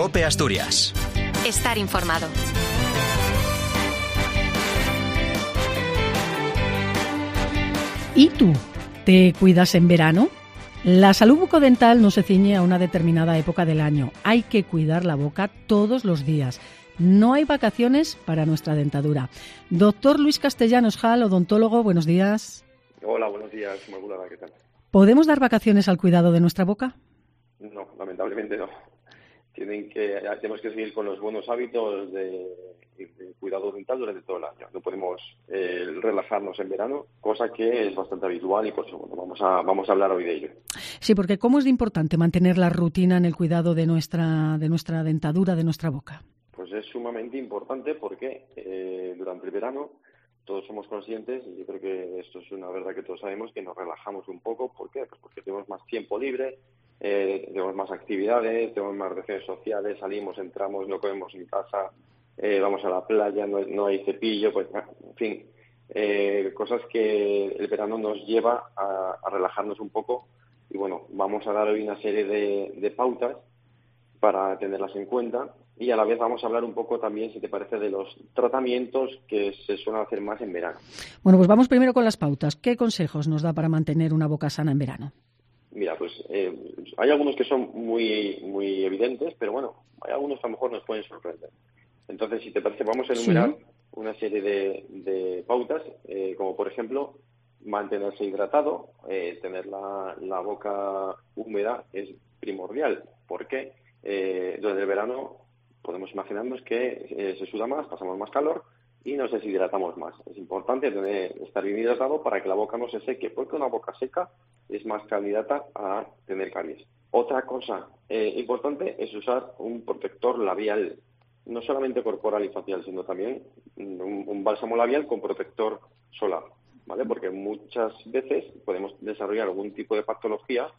COPE Asturias. Estar informado. ¿Y tú? ¿Te cuidas en verano? La salud bucodental no se ciñe a una determinada época del año. Hay que cuidar la boca todos los días. No hay vacaciones para nuestra dentadura. Doctor Luis Castellanos Jal, odontólogo, buenos días. Hola, buenos días, Inmaculada, ¿qué tal? ¿Podemos dar vacaciones al cuidado de nuestra boca? No, lamentablemente no. Tenemos que seguir con los buenos hábitos de cuidado dental durante todo el año. No podemos relajarnos en verano, cosa que es bastante habitual y por eso vamos a hablar hoy de ello. Sí, porque ¿cómo es de importante mantener la rutina en el cuidado de nuestra dentadura, de nuestra boca? Pues es sumamente importante porque durante el verano todos somos conscientes, y yo creo que esto es una verdad que todos sabemos, que nos relajamos un poco. ¿Por qué? Pues porque tenemos más tiempo libre, tenemos más actividades, tenemos más relaciones sociales, salimos, entramos, no comemos en casa, vamos a la playa, no hay cepillo, pues en fin, cosas que el verano nos lleva a relajarnos un poco. Y bueno, vamos a dar hoy una serie de pautas para tenerlas en cuenta, y a la vez vamos a hablar un poco también, si te parece, de los tratamientos que se suelen hacer más en verano. Bueno, pues vamos primero con las pautas. ¿Qué consejos nos da para mantener una boca sana en verano? Mira, pues hay algunos que son muy, muy evidentes, pero bueno, hay algunos que a lo mejor nos pueden sorprender. Entonces, si te parece, vamos a enumerar una serie de pautas, como por ejemplo, mantenerse hidratado, tener la boca húmeda es primordial. ¿Por qué? Durante el verano podemos imaginarnos que se suda más, pasamos más calor y nos deshidratamos más. Es importante estar bien hidratado para que la boca no se seque, porque una boca seca es más candidata a tener caries. Otra cosa importante es usar un protector labial, no solamente corporal y facial, sino también un bálsamo labial con protector solar, ¿vale? Porque muchas veces podemos desarrollar algún tipo de patología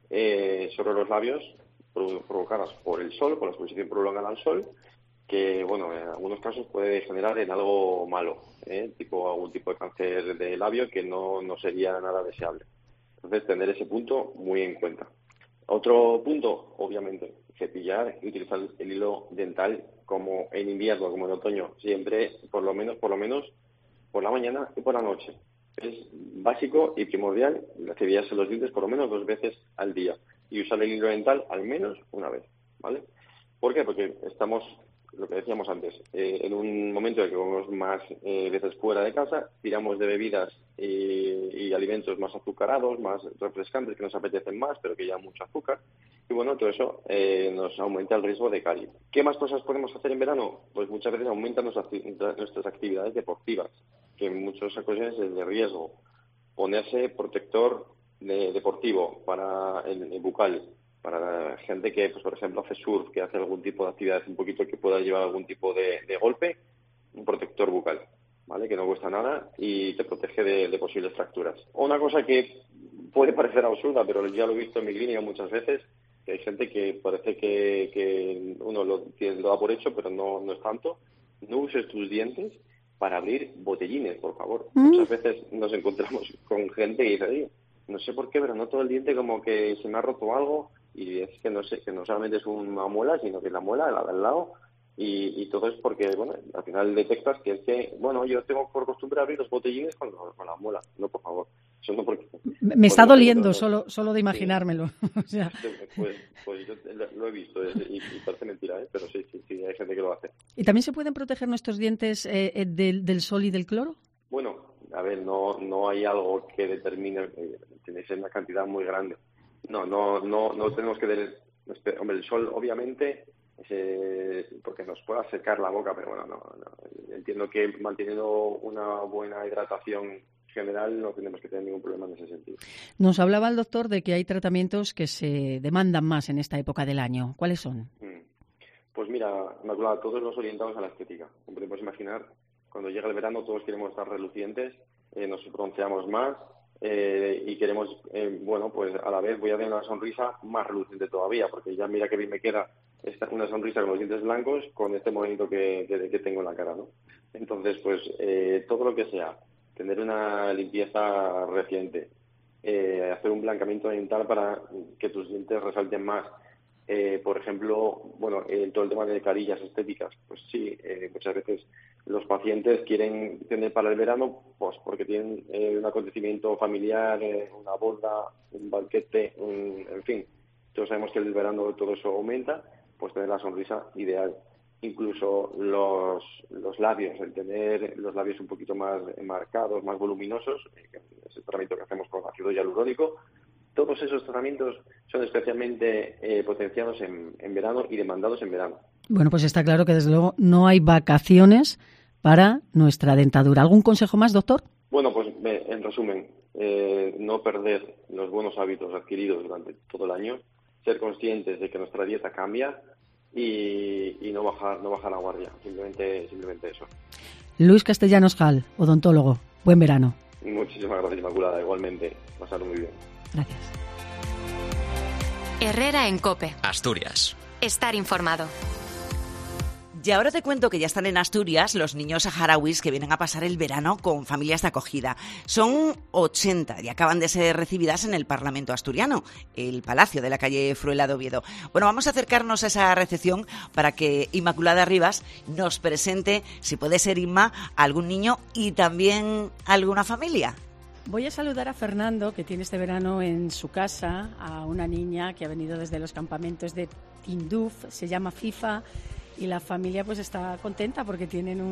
sobre los labios provocadas por el sol, por la exposición prolongada al sol, que, bueno, en algunos casos puede degenerar en algo malo, tipo algún tipo de cáncer de labio que no sería nada deseable. Entonces, tener ese punto muy en cuenta. Otro punto, obviamente, cepillar y utilizar el hilo dental como en invierno, como en otoño, siempre, por lo menos por la mañana y por la noche. Es básico y primordial cepillarse los dientes por lo menos 2 veces al día y usar el hilo dental al menos una vez, ¿vale? ¿Por qué? Porque estamos, lo que decíamos antes, en un momento en que comemos más veces fuera de casa, tiramos de bebidas y alimentos más azucarados, más refrescantes, que nos apetecen más, pero que llevan mucho azúcar. Y bueno, todo eso nos aumenta el riesgo de caries. ¿Qué más cosas podemos hacer en verano? Pues muchas veces aumentan nuestras actividades deportivas, que en muchas ocasiones es de riesgo. Ponerse protector deportivo para el bucal, para gente que, pues por ejemplo, hace surf, que hace algún tipo de actividades un poquito que pueda llevar algún tipo de golpe, un protector bucal, ¿vale? Que no cuesta nada y te protege de posibles fracturas. O una cosa que puede parecer absurda, pero ya lo he visto en mi clínica muchas veces, que hay gente que parece que uno lo da por hecho, pero no es tanto. No uses tus dientes para abrir botellines, por favor. Muchas veces nos encontramos con gente que dice, oye, no sé por qué, pero noto el diente como que se me ha roto algo, y es que no solamente es una muela, sino que la muela, la del lado, y todo es porque, bueno, al final detectas que es que, bueno, yo tengo por costumbre abrir los botellines con la muela. No, por favor. Eso no, porque me está doliendo solo de imaginármelo. Sí. O sea. Pues yo lo he visto y parece mentira, pero sí, hay gente que lo hace. ¿Y también se pueden proteger nuestros dientes del sol y del cloro? Bueno, a ver, no hay algo que determine, tiene que ser una cantidad muy grande. No tenemos que ver. Hombre, el sol, obviamente, porque nos puede secar la boca, pero bueno, no. Entiendo que manteniendo una buena hidratación general no tenemos que tener ningún problema en ese sentido. Nos hablaba el doctor de que hay tratamientos que se demandan más en esta época del año. ¿Cuáles son? Pues mira, Inmaculada, todos los orientados a la estética. Como podemos imaginar, cuando llega el verano todos queremos estar relucientes, nos bronceamos más y queremos, pues a la vez voy a tener una sonrisa más reluciente todavía, porque ya mira que bien me queda una sonrisa con los dientes blancos con este movimiento que tengo en la cara, ¿no? Entonces, pues todo lo que sea, tener una limpieza reciente, hacer un blancamiento dental para que tus dientes resalten más, Por ejemplo, bueno, todo el tema de carillas estéticas, pues sí, muchas veces los pacientes quieren tener para el verano, pues porque tienen un acontecimiento familiar, una boda, un banquete, en fin. Todos sabemos que el verano todo eso aumenta, pues tener la sonrisa ideal. Incluso los labios, el tener los labios un poquito más marcados, más voluminosos, es el tratamiento que hacemos con ácido hialurónico. Todos esos tratamientos son especialmente potenciados en verano y demandados en verano. Bueno, pues está claro que desde luego no hay vacaciones para nuestra dentadura. ¿Algún consejo más, doctor? Bueno, pues en resumen, no perder los buenos hábitos adquiridos durante todo el año, ser conscientes de que nuestra dieta cambia y no bajar la guardia, simplemente eso. Luis Castellanos Gal, odontólogo. Buen verano. Muchísimas gracias, Inmaculada. Igualmente, pasarlo muy bien. Gracias. Herrera en COPE. Asturias. Estar informado. Y ahora te cuento que ya están en Asturias los niños saharauis que vienen a pasar el verano con familias de acogida. Son 80 y acaban de ser recibidas en el Parlamento asturiano, el Palacio de la calle Fruela de Oviedo. Bueno, vamos a acercarnos a esa recepción para que Inmaculada Rivas nos presente, si puede ser Inma, a algún niño y también a alguna familia. Voy a saludar a Fernando, que tiene este verano en su casa a una niña que ha venido desde los campamentos de Tinduf, se llama FIFA. Y la familia pues está contenta porque tienen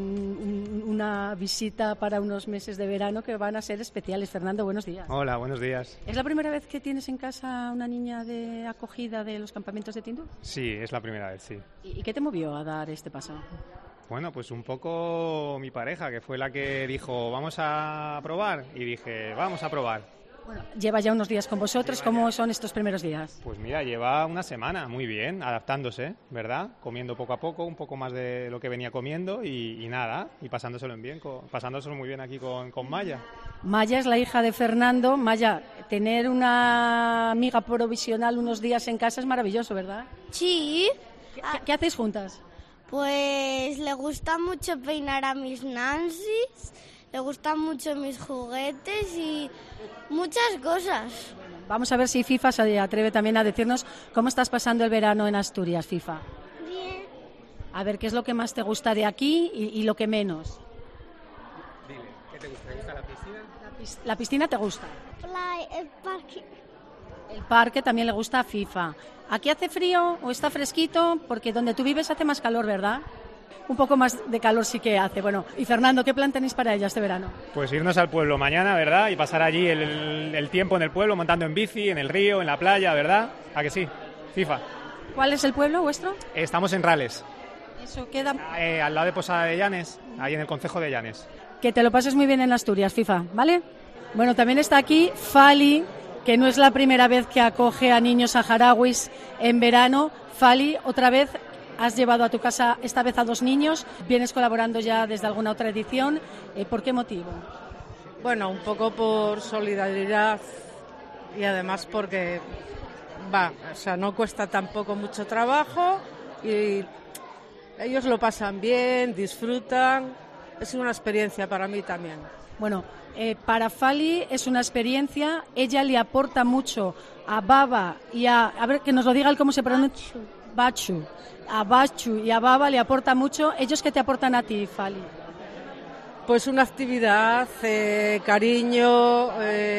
una visita para unos meses de verano que van a ser especiales. Fernando, buenos días. Hola, buenos días. ¿Es la primera vez que tienes en casa una niña de acogida de los campamentos de Tinduf? Sí, es la primera vez, sí. ¿Y qué te movió a dar este paso? Bueno, pues un poco mi pareja, que fue la que dijo, vamos a probar, y dije, vamos a probar. Bueno, lleva ya unos días con vosotros. ¿Cómo son estos primeros días? Pues mira, lleva una semana, muy bien, adaptándose, ¿verdad? Comiendo poco a poco, un poco más de lo que venía comiendo y nada, y pasándoselo muy bien aquí con Maya. Maya es la hija de Fernando. Maya, tener una amiga provisional unos días en casa es maravilloso, ¿verdad? Sí. ¿Qué hacéis juntas? Pues le gusta mucho peinar a mis Nancys, le gustan mucho mis juguetes y muchas cosas. Vamos a ver si FIFA se atreve también a decirnos cómo estás pasando el verano en Asturias, FIFA. Bien. A ver, ¿qué es lo que más te gusta de aquí y lo que menos? Dile, ¿qué te gusta? ¿Te gusta la piscina? ¿La piscina te gusta? El parque. El parque también le gusta a FIFA. ¿Aquí hace frío o está fresquito? Porque donde tú vives hace más calor, ¿verdad? Un poco más de calor sí que hace. Bueno, y Fernando, ¿qué plan tenéis para ella este verano? Pues irnos al pueblo mañana, ¿verdad? Y pasar allí el tiempo en el pueblo, montando en bici, en el río, en la playa, ¿verdad? ¿A que sí? FIFA. ¿Cuál es el pueblo vuestro? Estamos en Rales. Eso queda... Al lado de Posada de Llanes, ahí en el concejo de Llanes. Que te lo pases muy bien en Asturias, FIFA, ¿vale? Bueno, también está aquí Fali, que no es la primera vez que acoge a niños saharauis en verano. Fali, otra vez has llevado a tu casa, esta vez a 2 niños. Vienes colaborando ya desde alguna otra edición. ¿Por qué motivo? Bueno, un poco por solidaridad y además porque no cuesta tampoco mucho trabajo y ellos lo pasan bien, disfrutan. Es una experiencia para mí también. Bueno, para Fali es una experiencia. Ella le aporta mucho a Baba y a ver, que nos lo diga él cómo se pronuncia. Bachu. A Bachu y a Baba le aporta mucho. ¿Ellos qué te aportan a ti, Fali? Pues una actividad, cariño,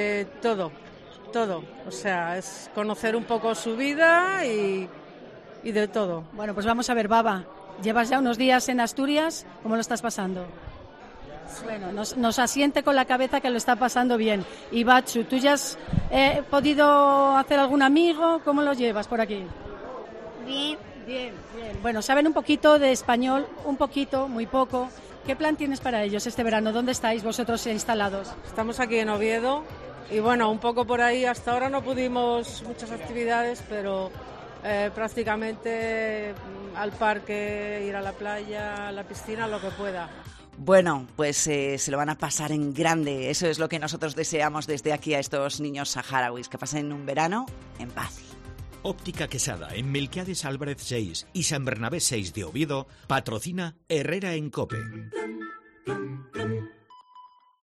todo. O sea, es conocer un poco su vida y de todo. Bueno, pues vamos a ver, Baba. Llevas ya unos días en Asturias. ¿Cómo lo estás pasando? Bueno, nos asiente con la cabeza que lo está pasando bien. Y Bachu, ¿tú ya has podido hacer algún amigo? ¿Cómo lo llevas por aquí? Bien. Bien. Bueno, saben un poquito de español, un poquito, muy poco. ¿Qué plan tienes para ellos este verano? ¿Dónde estáis vosotros instalados? Estamos aquí en Oviedo y bueno, un poco por ahí. Hasta ahora no pudimos muchas actividades, pero prácticamente al parque, ir a la playa, a la piscina, lo que pueda. Bueno, pues se lo van a pasar en grande. Eso es lo que nosotros deseamos desde aquí a estos niños saharauis, que pasen un verano en paz. Óptica Quesada, en Melquiades Álvarez 6 y San Bernabé 6 de Oviedo, patrocina Herrera en COPE.